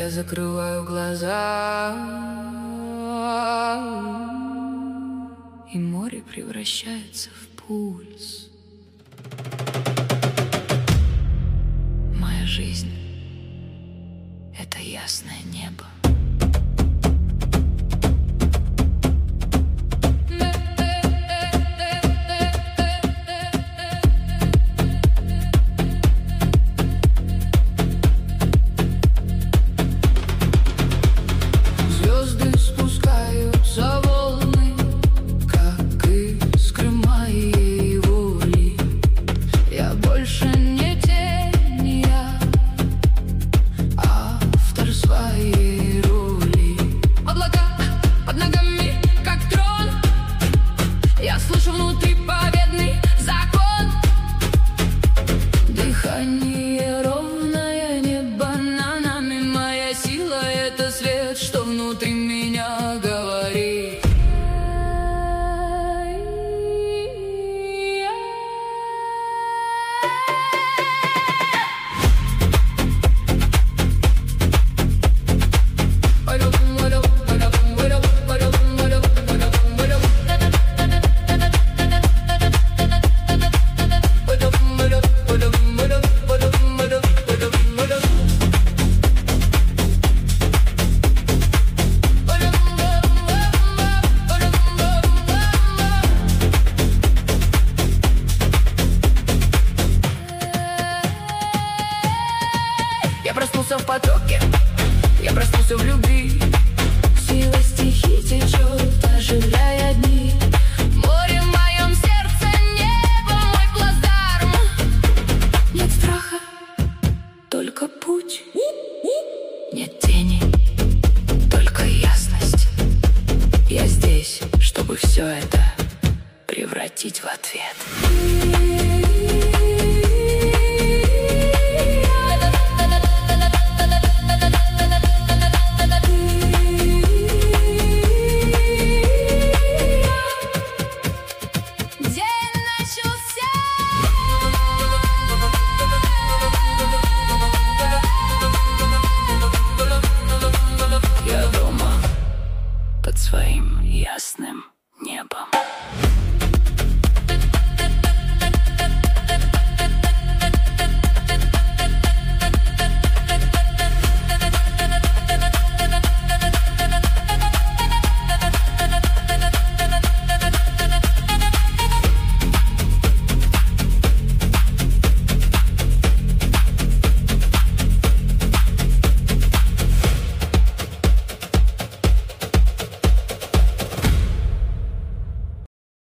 Я закрываю глаза, и море превращается в пульс. Моя жизнь — это ясное небо. Звезды спускаются волны, как искры моей воли. Я больше не тень, я автор своей роли. Облака под ногами, как трон, я слышу внутри победный закон. Дыхание ровное, небо над нами. Моя сила — это свет, что внутри меня говорит. Я проснулся в потоке, я проснулся в любви. Сила стихий течет, оживляя дни. Море в моем сердце, небо мой плацдарм. Нет страха, только путь. Нет тени, только ясность. Я здесь, чтобы все это превратить в ответ.